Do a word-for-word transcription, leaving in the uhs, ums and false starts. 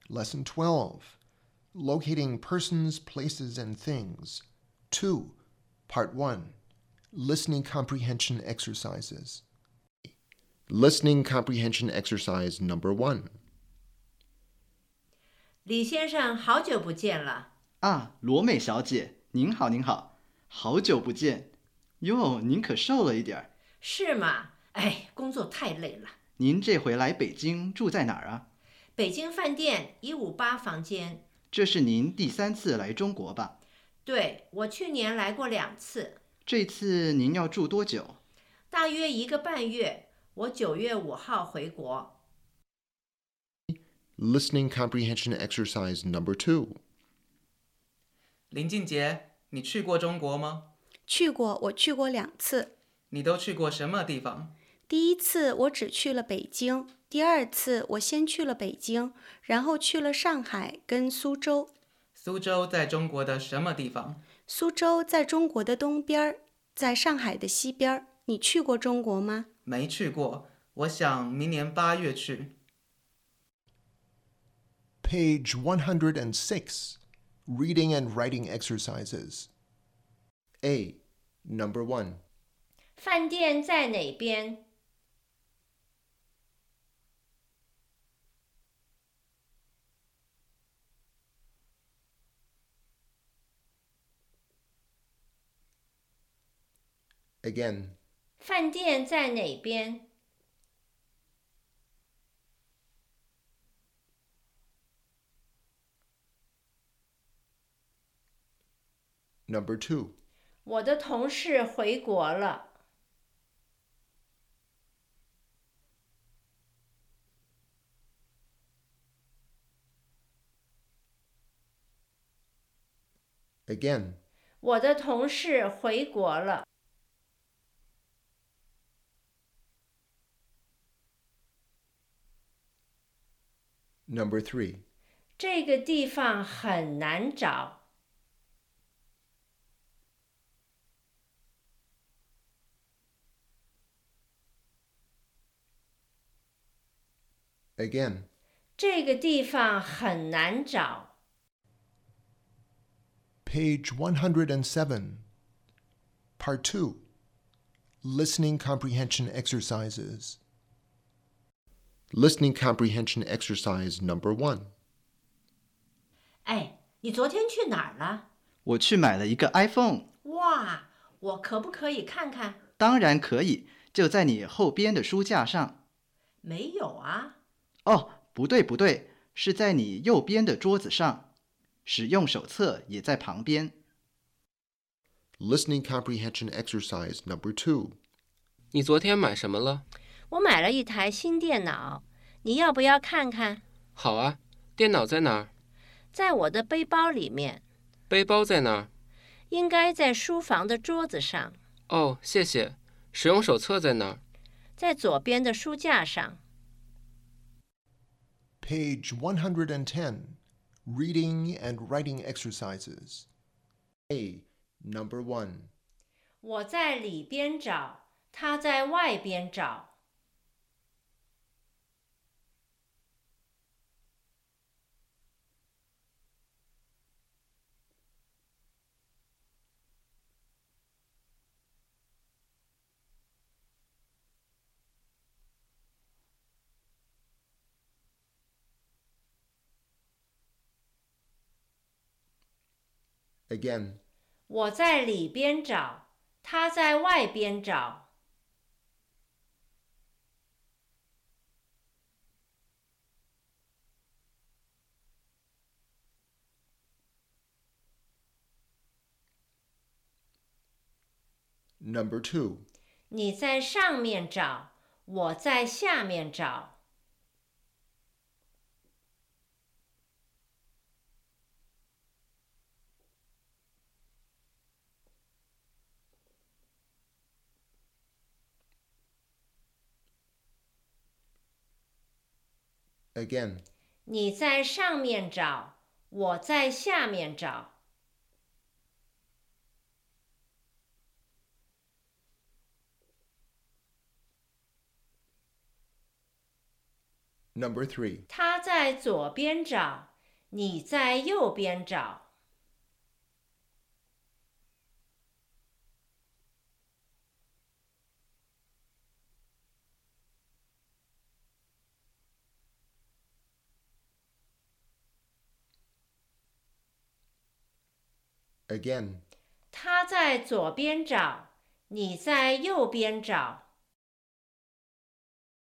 Lesson twelve, Locating Persons, Places, and Things. two. Part one, Listening Comprehension Exercises. Listening Comprehension Exercise Number one. 李先生，好久不见了。 啊，罗美小姐，您好，您好，好久不见。哟，您可瘦了一点儿。 是吗？哎，工作太累了。 您这回来北京住在哪儿啊？ 北京饭店一五八房间。 这是您第三次来中国吧？ 对，我去年来过两次。 这次您要住多久？ 大约一个半月，我九月五号回国。 Listening Comprehension Exercise Number two. 林静杰，你去过中国吗？ 去过，我去过两次。 你都去过什么地方？ 第一次我只去了北京，第二次我先去了北京，然后去了上海跟苏州。 苏州在中国的什么地方？ 苏州在中国的东边，在上海的西边。你去过中国吗？ 没去过，我想明年八月去。 Page one hundred six, Reading and Writing Exercises. A. Number one. 饭店在哪边？ Again. 饭店在哪边？ Number two. 我的同事回国了。 Again. 我的同事回国了。 Number three. 这个地方很难找。 Again. 这个地方很难找。 Page one hundred seven. Part two. Listening Comprehension Exercises. Listening Comprehension Exercise Number one. 哎，你昨天去哪儿了？ 我去买了一个 iPhone。 哇，我可不可以看看？ 当然可以，就在你后边的书架上。 没有啊。 哦，不对不对，是在你右边的桌子上。使用手册也在旁边。 Listening Comprehension Exercise Number two. 你昨天买什么了？ 我买了一台新电脑，你要不要看看？ 好啊，电脑在哪儿？ 在我的背包里面。 背包在哪儿？ 应该在书房的桌子上。 哦，谢谢。使用手册在哪儿？ 在左边的书架上。 Page one hundred ten. Reading and Writing Exercises. A. Number one. 我在里边找，他在外边找。 Again. 我在里边找，他在外边找。 Number two. 你在上面找，我在下面找。 Again. 你在上面找，我在下面找。 Number three. 他在左边找，你在右边找。 Again. 他在左边找，你在右边找。